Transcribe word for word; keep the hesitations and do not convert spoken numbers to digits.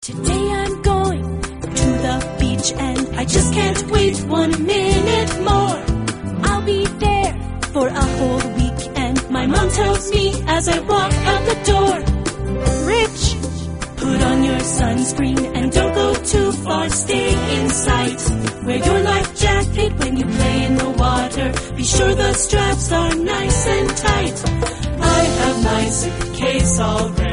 Today I'm going to the beach and I just can't wait one minute more. I'll be there for a whole week and my mom tells me as I walk out the door, Rich, put on your sunscreen and don't go too far, stay in sight. Wear your life jacket when you play in the water, be sure the straps are nice and tight. I have my suitcase all ready.